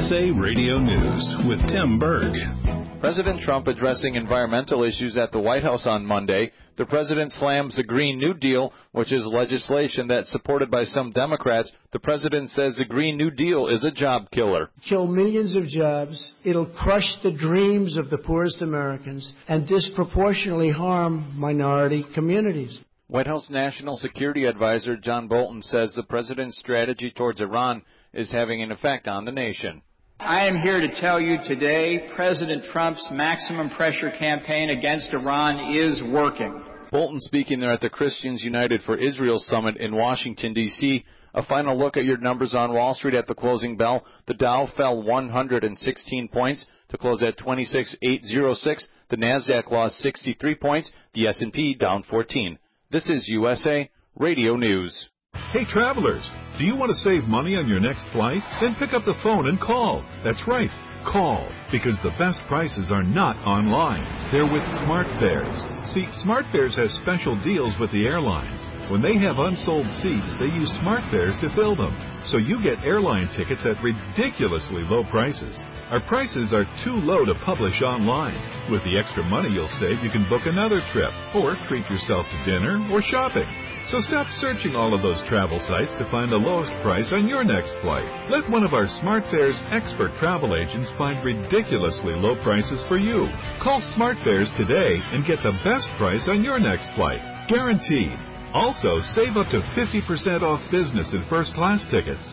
USA Radio News with Tim Berg. President Trump addressing environmental issues at the White House on Monday. The president slams the Green New Deal, which is legislation that's supported by some Democrats. The president says the Green New Deal is a job killer. Kill millions of jobs. It'll crush the dreams of the poorest Americans and disproportionately harm minority communities. White House National Security Advisor John Bolton says the president's strategy towards Iran is having an effect on the nation. I am here to tell you today President Trump's maximum pressure campaign against Iran is working. Bolton speaking there at the Christians United for Israel Summit in Washington, D.C. A final look at your numbers on Wall Street at the closing bell. The Dow fell 116 points to close at 26,806. The NASDAQ lost 63 points. The S&P down 14. This is USA Radio News. Hey, travelers, do you want to save money on your next flight? Then pick up the phone and call. That's right, call, because the best prices are not online. They're with SmartFares. See, SmartFares has special deals with the airlines. When they have unsold seats, they use SmartFares to fill them. So you get airline tickets at ridiculously low prices. Our prices are too low to publish online. With the extra money you'll save, you can book another trip, or treat yourself to dinner or shopping. So stop searching all of those travel sites to find the lowest price on your next flight. Let one of our SmartFares expert travel agents find ridiculously low prices for you. Call SmartFares today and get the best price on your next flight. Guaranteed. Also, save up to 50% off business and first-class tickets.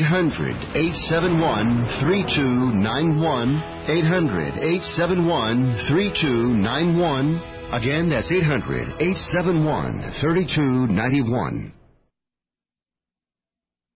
800-871-3291. 800-871-3291. Again, that's 800-871-3291.